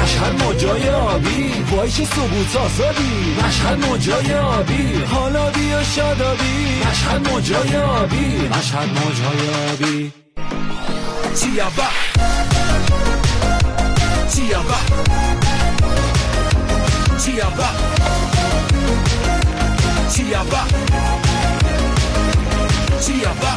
مشهد موجای آبی، وای چه ثبوت آزادی، مشهد موجای آبی، حالا بیا شادابی، مشهد موجای آبی، مشهد موجای آبی. تیابا تیابا تیابا تیابا تیابا.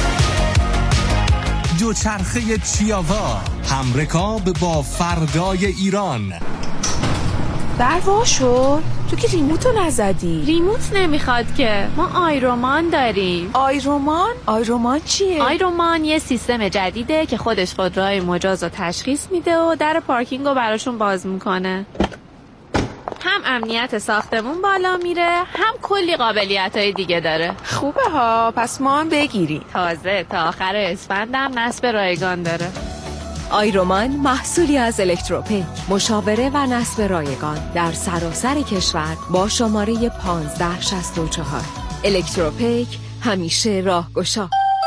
دوچرخه چیاوا، همرکاب با فردای ایران. در وا شد؟ تو که ریموتو نزدی. ریموت نمیخواد که، ما آیرومان داریم. آیرومان؟ آیرومان چیه؟ آیرومان یه سیستم جدیده که خودش خودروهای مجاز رو تشخیص میده و در پارکینگ رو براشون باز میکنه. هم امنیت ساختمون بالا میره، هم کلی قابلیت‌های دیگه داره. خوبه ها، پس ما هم بگیریم. تازه تا آخر اسفند هم نصب رایگان داره. آیرومان محصولی از الکتروپیک، مشاوره و نصب رایگان در سراسر کشور با شماره 1564. الکتروپیک، همیشه راهگشا.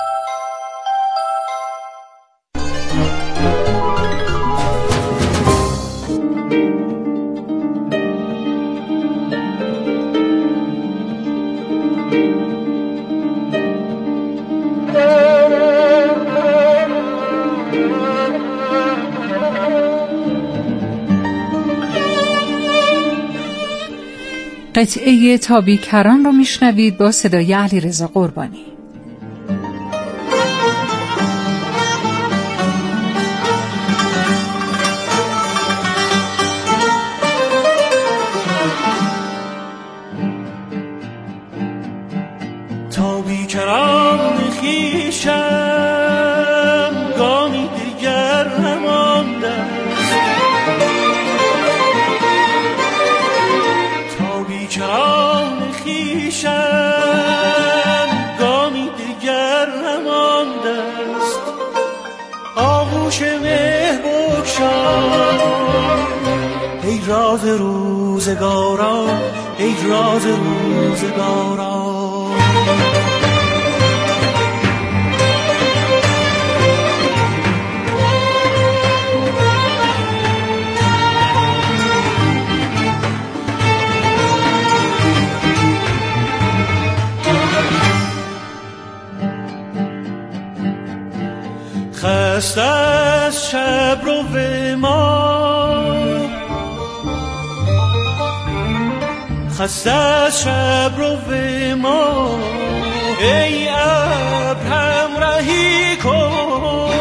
قطعه تابیکران رو میشنوید با صدای علیرضا قربانی. تابیکران خویشم گامی دیگر نمانده، تابیکران خویشم گامی دیگر نمانده است. آغوش مهر بگشای ای راز روزگاران، ای راز روزگاران. خسته از شب رو به ما، خسته از شب رو به ما، ای ابر همراهی کن.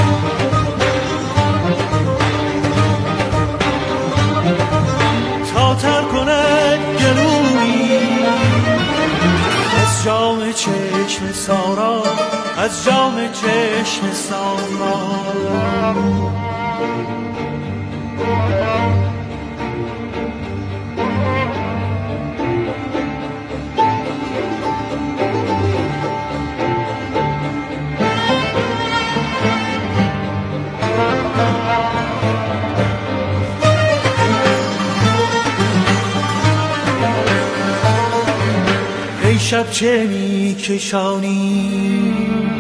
تا تر کند گلویی از جام چشم سارا، از جام چشم سارا. ای شب چه می کشانی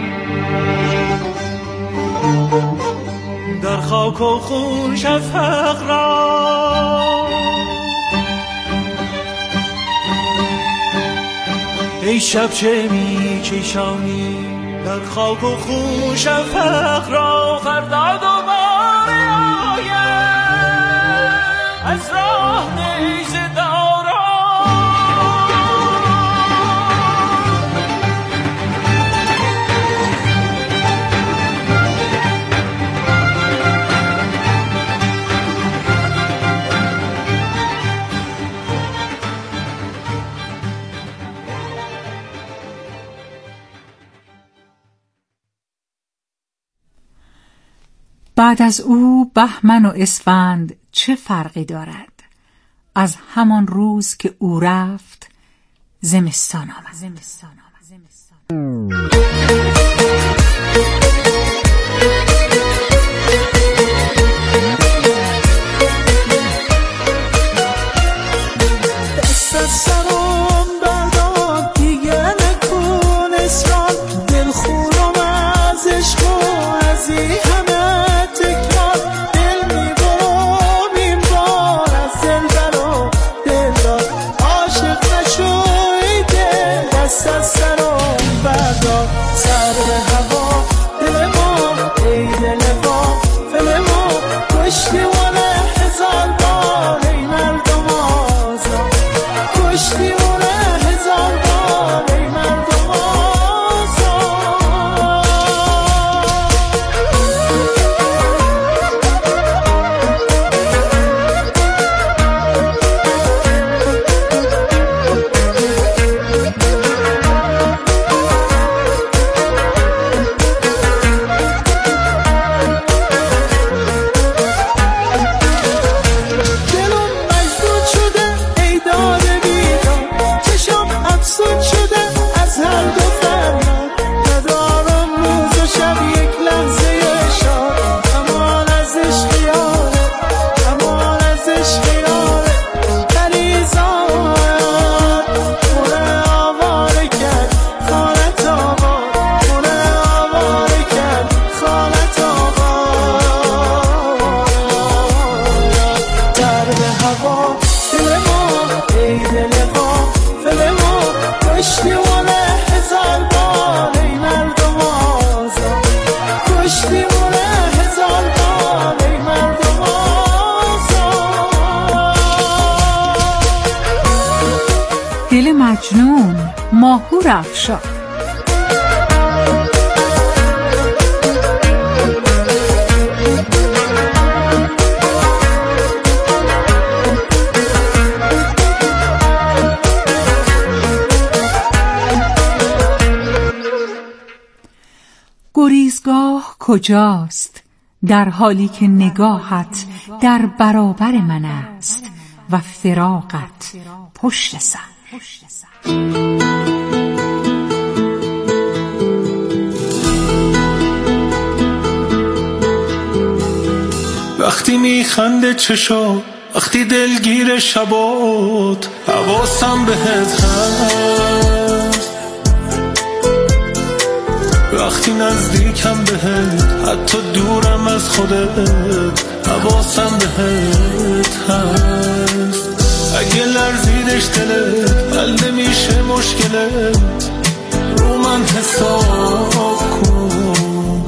در خاک و خون شفق را، ای شب چه می کشانی در خاک و خون شفق را. فردا دوباره آید از راه نیزه دارا، بعد از او بهمن و اسفند چه فرقی دارد؟ از همان روز که او رفت زمستان آمد. هوا دل ما ای دل غافل ما پشتیبونه هزار بار ای مردم آزاد پشتیبونه هزار بار ای مردم آزاد. دل مجنون ماهور افشار. گریزگاه کجاست در حالی که نگاهت در برابر من است و فراقت پشت سر. وقتی میخنده چشا وقتی دلگیر شبات حواسم بهت هست وقتی نزدیکم بهت حتی دورم از خودت حواسم بهت هست اگه لرزیدش دلت حل نمیشه مشکلت رو من حساب کن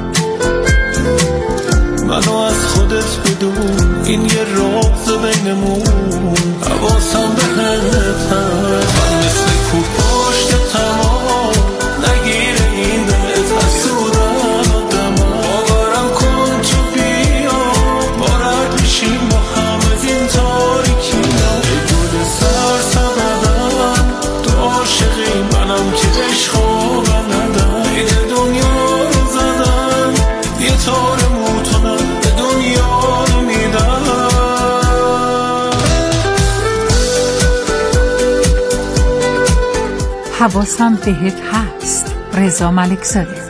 منو از خودت بدون این یه راز بینمون حواسم بهت هست من مثل کوه پشت تمام نگیره این دلت حسودن آدم باورم کن تو بیا بارد میشیم با هم از این تاریکی ای گل سر سببم تو عاشقی منم که عشقو بلدم عید دنیا رو زدم یه تار موتونم به دنیا رو میدم. حواسم بهت هست. رضا ملکزاده.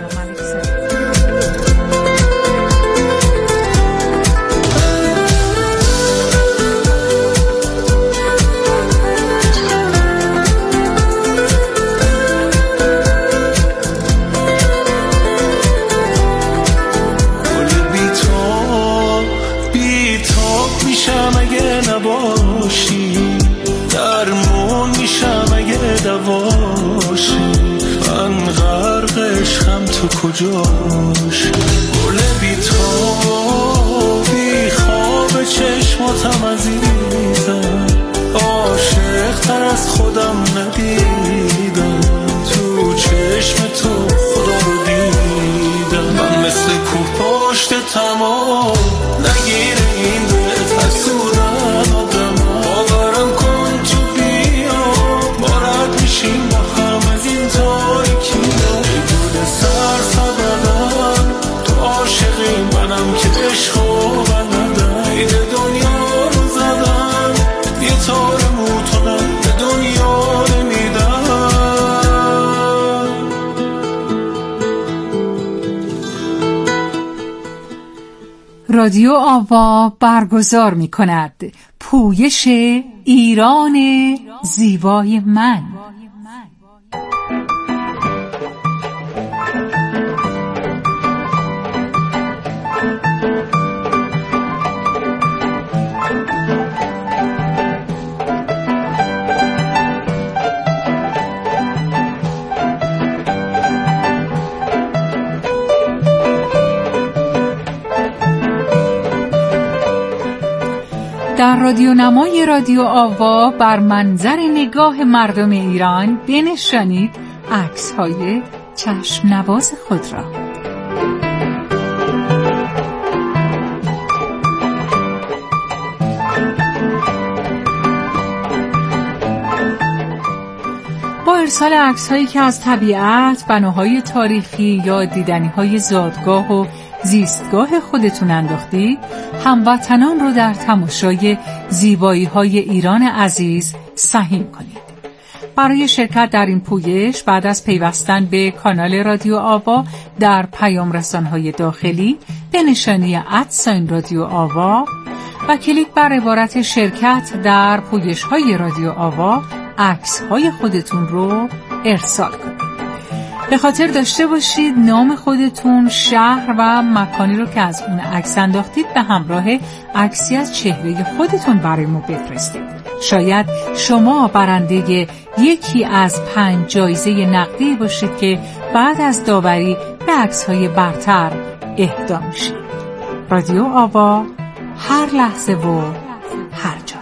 بیتاب میشم اگه نباشی درمون میشم اگه دواشی من غرق عشقم تو کجاش گل بیتاب بی خواب چشماتم عزیزم عاشق تر از خودم ندیدم تو چشم تو خدا رو دیدم من مثل کوه پشت تمام نگیره این دلت حسودن آدم باورم کن تو بیا بارد میشیم با هم از این تاریکی ای گل سر سببم تو عاشقی منم که عشقو بلدم عید دنیا رو زدم یه تار موتونم به دنیا نمیدم. رادیو آوا برگزار می کند پویش ایران زیبای من. در رادیو نمای رادیو آوا بر منظر نگاه مردم ایران بنشانید عکس‌های چشم نواز خود را. با ارسال عکس‌هایی که از طبیعت، بناهای تاریخی یا دیدنی‌های زادگاه و زیستگاه خودتون انداختید، هموطنان رو در تماشای زیبایی‌های ایران عزیز سهیم کنید. برای شرکت در این پویش بعد از پیوستن به کانال رادیو آوا در پیام رسان‌های داخلی به نشانی @رادیو آوا و کلیک بر عبارت شرکت در پویش‌های رادیو آوا عکس‌های خودتون رو ارسال کنید. به خاطر داشته باشید نام خودتون، شهر و مکانی رو که از اون عکس انداختید به همراه عکسی از چهره خودتون برای ما بفرستید. شاید شما برنده یکی از 5 جایزه نقدی باشید که بعد از داوری به عکس‌های برتر اهدا میشه. رادیو آوا، هر لحظه و هر جا.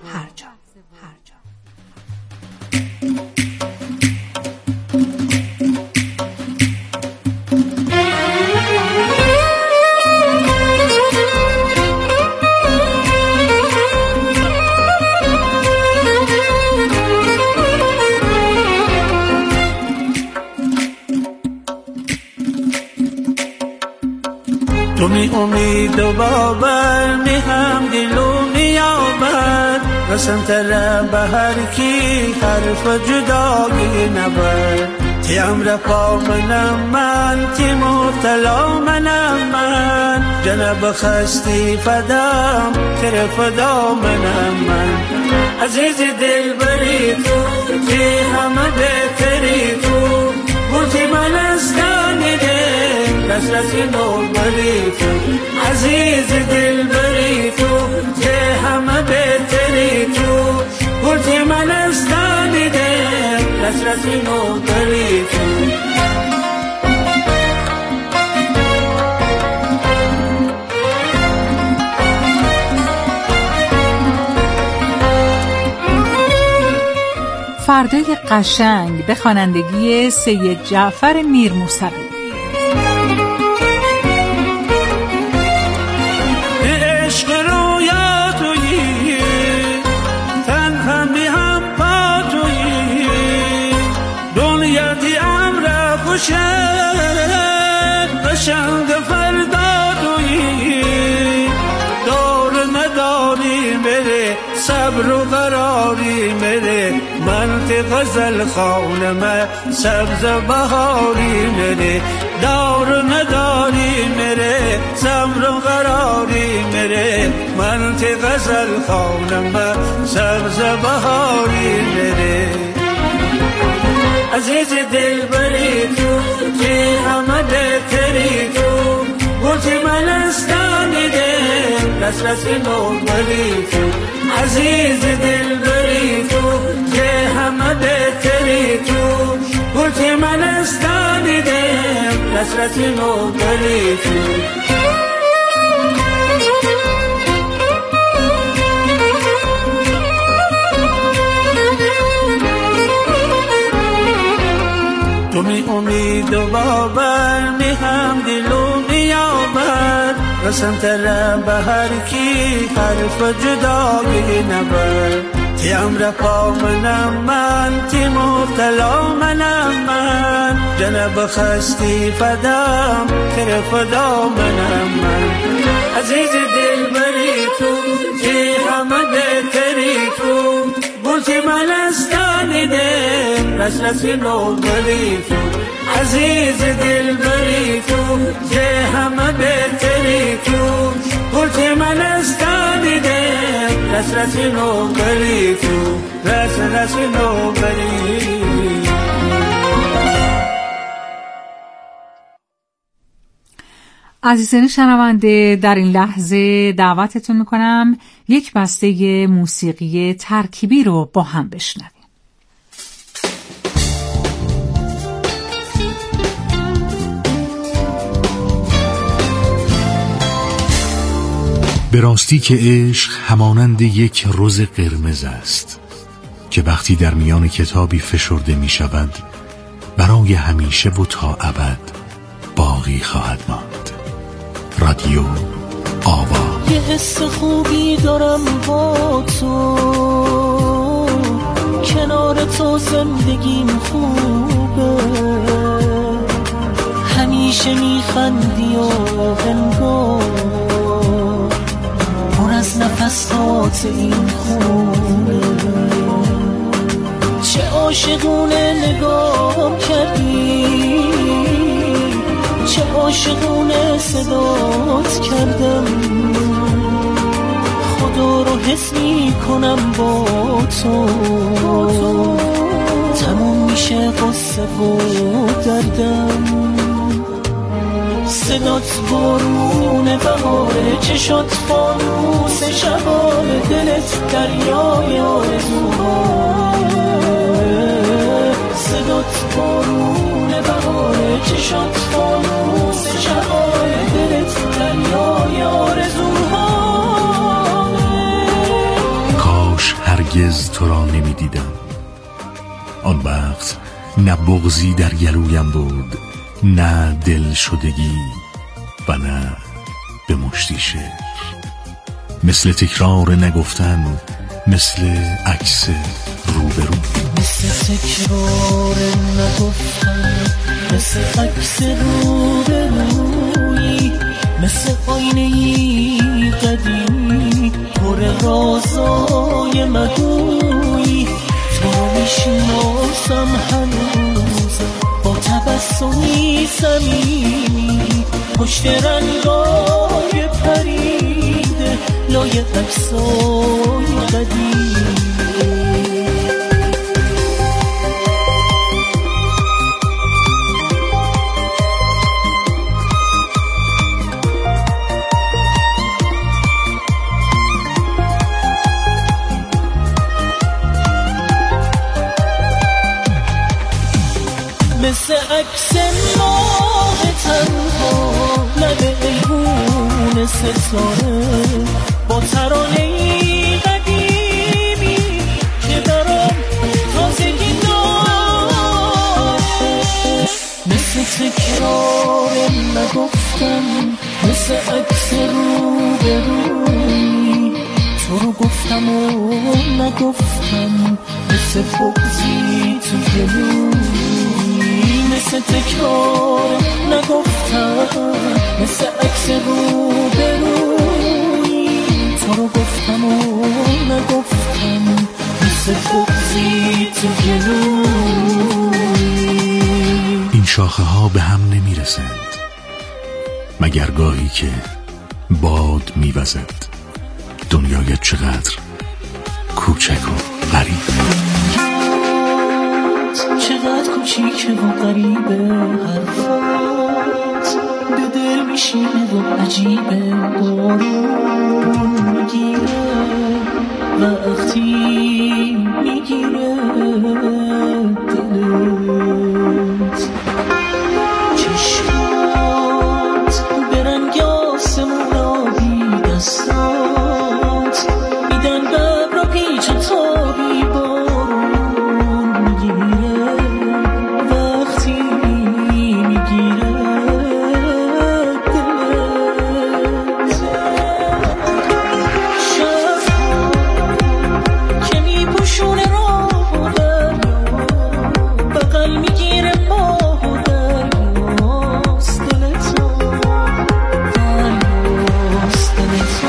تو می امید و باور می هم دلو می آبد رسم تره به هر کی حرف جدایی نبر تی امر پا منم من تی مبتلا منم من جنب خستی فدام تر فدا منم من عزیز دل بری تو تی همه بهتری تو بودی من از دانی دل رسی نو بری تو عزیز دل بری تو که همه بهتری تو بودی من از دانی دل رسی نو بری تو فردای قشنگ به خوانندگی سید جعفر میرموسوی. عشق رویا تویی تنها می هم پا تویی دنیا دی امر خوشه قشنگ فردا تویی دور نداری میره صبر و قراری میره منطق غزل خانم سبز بهاری میره دور نداری میره صبر و قراری میره منطق غزل خانم سبز بهاری میره عزیز دل بری تو که همه بهتری تو بودی من از دانی دل رسی نو بری تو عزیز دل بری تو که همه بهتری تو بودی من از دانی دل رسی نو بری تو تو می امید و باور می هم دلو می آبد رسم تره به هر کی حرف جدایی نبر تی امر پا منم من تی مبتلا منم من جنب خستی فدام تر فدا منم من عزیز دل بری تو که همه بهتری تو بودی من از دانی دل رسی نو بری تو عزیز دل بری تو که همه بهتری تو بودی من از دانی دل رسی نو بری تو رسی نو بری. عزیزان شنونده، در این لحظه دعوتتون میکنم یک بسته موسیقی ترکیبی رو با هم بشنویم. به راستی که عشق همانند یک رز قرمز است که وقتی در میان کتابی فشرده می شود برای همیشه و تا ابد باقی خواهد ماند. رادیو آوا. یه حس خوبی دارم با تو، کنار تو زندگیم خوبه، همیشه میخندی و انگار پر از نفسات این خونه. چه عاشقونه نگام کردی، چه عاشقونه صدات کردم، خدا رو حس می کنم با تو، تموم همیشه قصه و دردم. صدات بارون بهاره، چشات فانوس شبانه، دلت دریای آرزوها. صدات بارون بهاره، چشات فانوس شبانه، دلت دریای آرزوها. کاش هرگز تو را نمی دیدم، آن وقت نه بغضی در گلویم بود، نه دل شدگی و نه به مشتی شعر. مثل تکرار نگفتن، مثل عکس روبرو. مثل تکرار نگفتن، مثل عکس روبرویی، مثل آینه‌ای قدیمی پر رازای مگویی. تو رو میشناسم هنوز با تبسمی صمیمی، پشت رنگای پریده لای عکسای قدیمی. مثل عکس ماه تنها لب ایوون ستاره، با ترانه‌ای قدیمی که برام تازگی داره. مثل تکرار نگفتم، مثل عکس روبرویی، تو رو گفتم و نگفتم، مثل بغضی تو گلویی. مثل تکرار نگفتم، مثل عکس روبرویی، تو رو گفتم و نگفتم، مثل بغضی تو گلویی. این شاخه ها به هم نمی رسند مگر گاهی که باد می وزد. دنیای چقدر کوچک و غریب، چقدر کوچیکه و غریبه حرفات، به دل میشینه و عجیبه. بارون میگیره وقتی میگیره دلت، چشمات به رنگ آسمون آبی، دستات میدن ببر و پیچ و تابی. بارون میگیره وقتی میگیره دلت. شبها که میپوشونه راه و دریا، بغل میگیره ماه و دریاست دلتو، دریاست دلتو.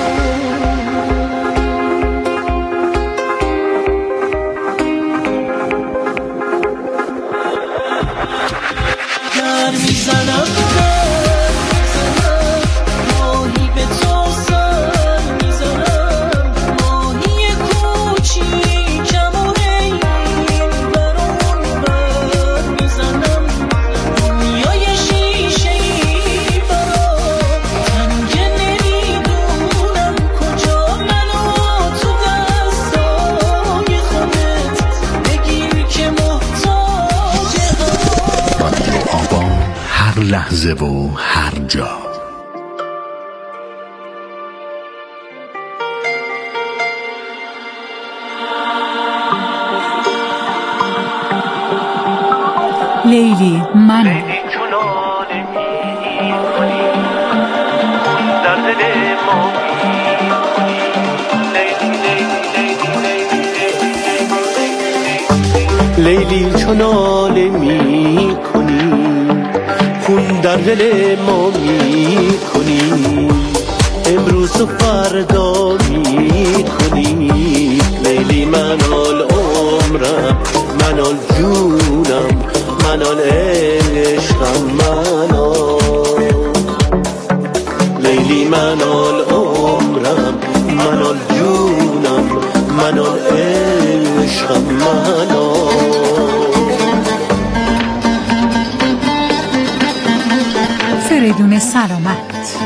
در میزنم ماهی به تو سر میزنم، ماهی کوچیکم و هی برون بر میزنم. دنیای شیشه‌ای برام تنگه، نمیدونم کجا منو تو دستای خودت بگیر که محتاجم. رادیو آبان، هر لحظه و هر جا. لیلی من لیلی چو ناله می کنی، خون در دل ما می کنی، امروز و فردا می کنی. لیلی منال عمرم، منال جونم، منال عشقم، منال لیلی منال عمرم، منال جونم، منال عشقم، منال بدون سلامت.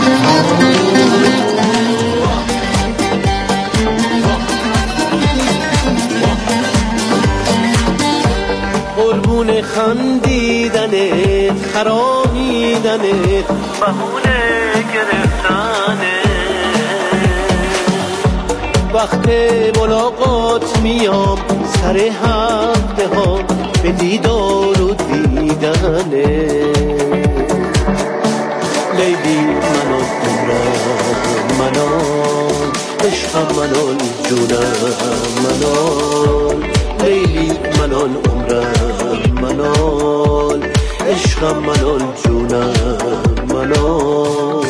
قربون خندیدنت، خرامیدنت، بهونه گرفتنت، وقت ملاقات میام سر هفته ها به دیدار و دیدنت. لیلی منال عمرم، منال عشقم، منال جونم، منال لیلی منال عمرم، منال عشقم، منال جونم، منال.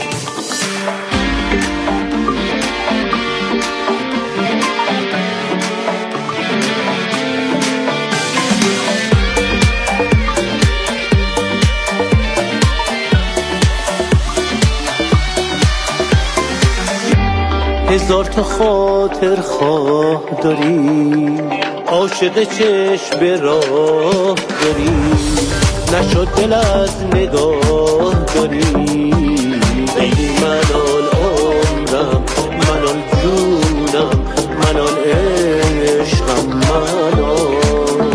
هزار تا خاطر خواه داری، عاشق چشم به راه داری، نشد دل از نگاه داری. لیلی منال عمرم، منال جونم، منال عشقم، منال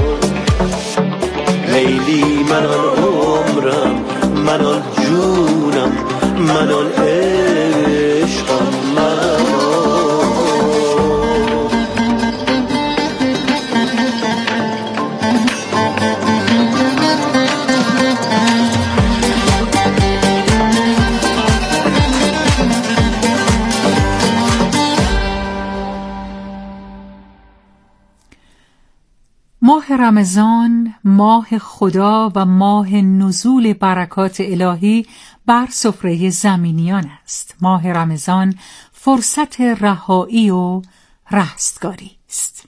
لیلی منال عمرم، منال جونم، منال عشقم، منال. ماه رمضان ماه خدا و ماه نزول برکات الهی بر سفره زمینیان است. ماه رمضان فرصت رهایی و رستگاری است.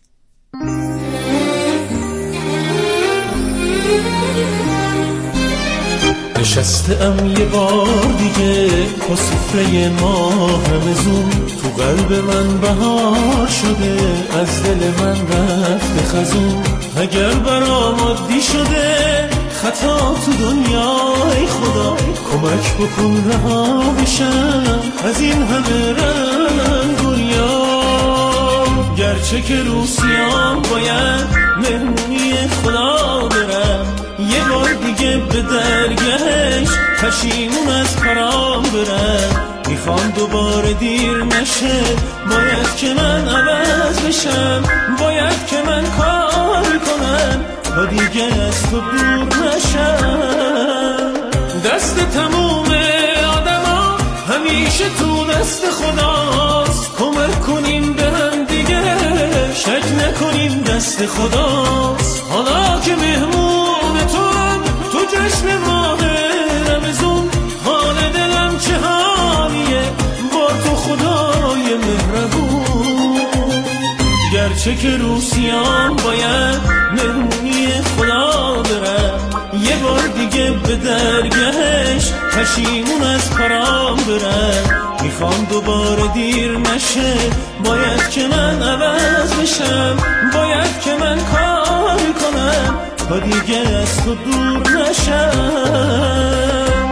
نشستم یه بار دیگه با سفره ماه رمضون، تو قلب من بهار شده، از دل من رفته خزون. اگر برام عادی شده خطا تو دنیای خدا، کمک بکن رها بشم از این همه رنگ دنیا. گرچه که روسیام باید مهمونی خدا برم، یه بار دیگه به درگهش پشیمون از کارام برم. میخوام دوباره دیر نشه، باید که من عوض بشم، باید که من کار کنم تا دیگه از تو دور نشم. دست تموم آدما همیشه تو دست خداست، کمک کنیم به هم دیگه، شک نکنیم دست خداست. حالا که مهمون تو جشن ماه رمضون، حال دلم چه حالیه با تو خدای مهربون. گرچه که روسیام باید مهمونی خدا برم، یه بار دیگه به درگهش پشیمون از کارام برم. میخوام دوباره دیر نشه، باید که من عوض بشم، باید که من کار کنم تا دیگه از تو دور نشم.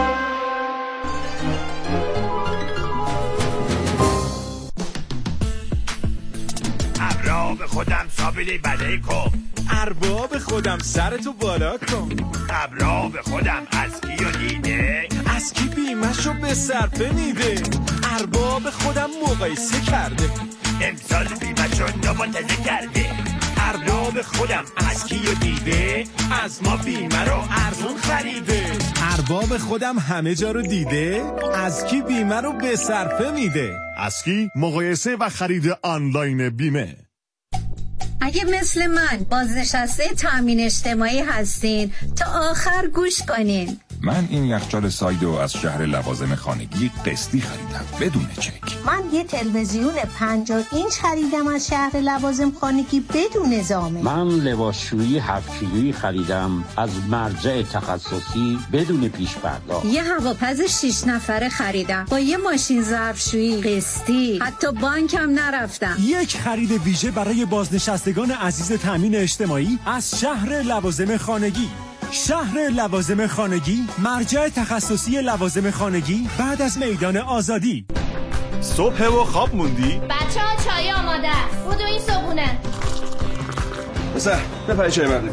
ارباب خودم سابیلی بله کن، ارباب خودم سرتو بالا کن. ارباب خودم از کیو دیده، از کی بیمشو به صرفه میده. ارباب خودم مقایسه کرده، امسال بیمشو نماتزه کرده. ارباب خودم از کیو دیده، از ما بیمه رو ارزون خریده. ارباب خودم همه جا رو دیده، از کی بیمه رو به صرفه میده. از کی مقایسه و خرید آنلاین بیمه. اگه مثل من بازنشسته تامین اجتماعی هستین تا آخر گوش کنین. من این یخچال سایدو از شهر لوازم خانگی قسطی خریدم بدون چک. من یه تلویزیون 50 اینچ خریدم از شهر لوازم خانگی بدون زامن. من لباسشویی 7 کیلویی خریدم از مرجع تخصصی بدون پیش پرداخت. یه هواپز 6 نفره خریدم با یه ماشین ظرفشویی قسطی، حتی بانکم نرفتم. یک خرید ویژه برای بازنشستگان عزیز تامین اجتماعی از شهر لوازم خانگی. شهر لوازم خانگی، مرجع تخصصی لوازم خانگی بعد از میدان آزادی. صبح و خواب موندی؟ بچه‌ها چای آماده است. بودو این صبحونه. بسه بپری چای مردمی.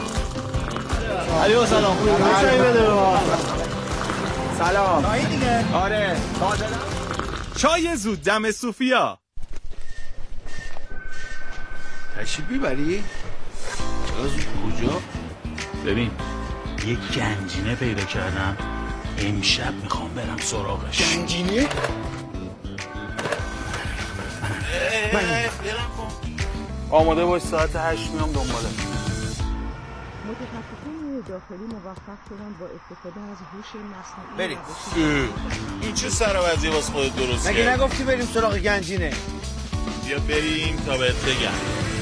علیو سلام. چای بده به ما. سلام. چای دیگه؟ آره. چای زود دم صوفیا. تشریف میبری؟ چرا زود کجا؟ ببین یک گنجینه پیدا کردم، امشب میخوام برم سراغش. گنجینه؟ آماده باش ساعت 8 میام دنباله. متخصصین داخلی موفق شدن با استفاده از هوش مصنوعی. بریم. این چه سرابزی واسه خودت درست کردی؟ مگه نگفتی بریم سراغ گنجینه؟ بیا بریم تا بهت بگم.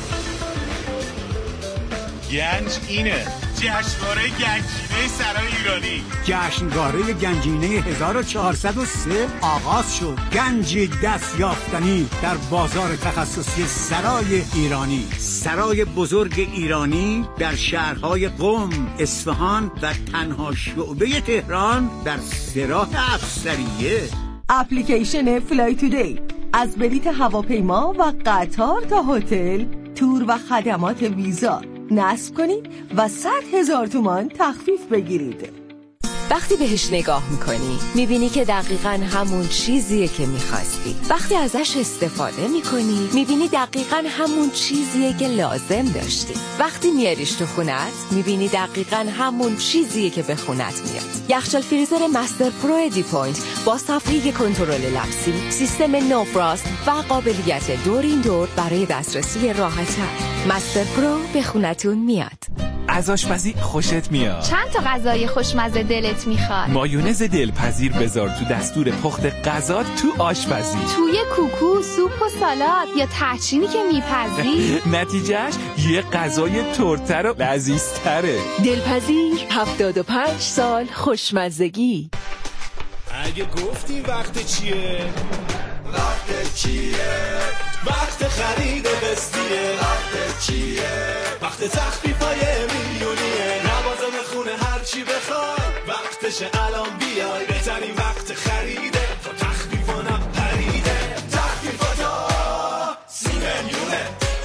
گنج اینه. جشنواره گنجینه سرای ایرانی. جشنواره گنجینه 1403 آغاز شد. گنج دست یافتنی در بازار تخصصی سرای ایرانی. سرای بزرگ ایرانی در شهرهای قم، اصفهان و تنها شعبه تهران در سراح افسریه. اپلیکیشن فلای تودی از بلیت هواپیما و قطار تا هتل، تور و خدمات ویزا نصب کنید و 100,000 تومان تخفیف بگیرید. وقتی بهش نگاه میکنی میبینی که دقیقاً همون چیزیه که میخواستی. وقتی ازش استفاده میکنی میبینی دقیقاً همون چیزیه که لازم داشتی. وقتی میاریش تو خونت میبینی دقیقاً همون چیزیه که به خونت میاد. یخچال فریزر مستر پرو ادی پوینت با صفحه کنترل لمسی، سیستم نو فراست و قابلیت دورین دور برای دسترسی راحت‌تر. مستر پرو به خونتون میاد. از آشپزی خوشت میاد؟ چند تا غذای خوشمزه دلت میخواد؟ مایونز دلپذیر بذار تو دستور پخت غذا تو آشپزی. توی کوکو، سوپ و سالاد یا تحچینی که میپزی؟ نتیجهش یه غذای ترتر و لذیذتره. دلپذیر 75 سال خوشمزگی. اگه گفتی وقت چیه؟ وقت چیه؟ وقت خرید قسطیه. وقت چیه؟ وقت تخفیفای میلیونیه. لوازم خونه هرچی بخوای وقتشه الان بیای. بهترین وقت خریده تا تخفیفانم پریده. تخفیفاتا 30 میلیونه.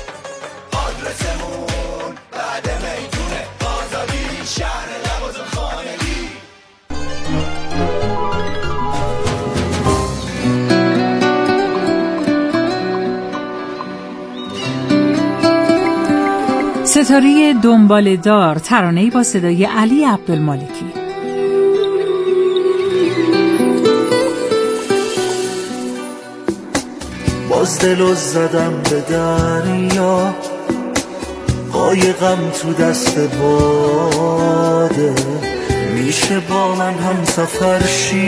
آدرسمون بعد میدونه. آزادی شهر لوازم خانگی. ستاره دنباله‌دار، ترانه‌ای با صدای علی عبدالمالکی. باز دلو زدم به دریا، قایقم تو دست باده. میشه با من هم سفر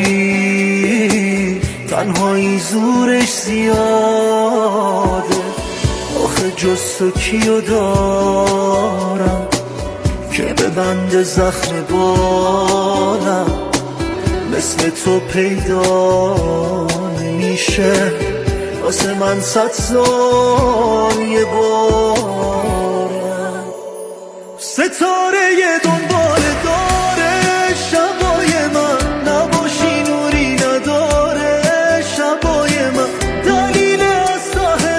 شی، تنهایی زورش زیاده. آخه جز تو کیو دارم که به بند زخم بالم مثل تو پیدا نمیشه. واسه من 100 سال یه بارم. ستاره دنبال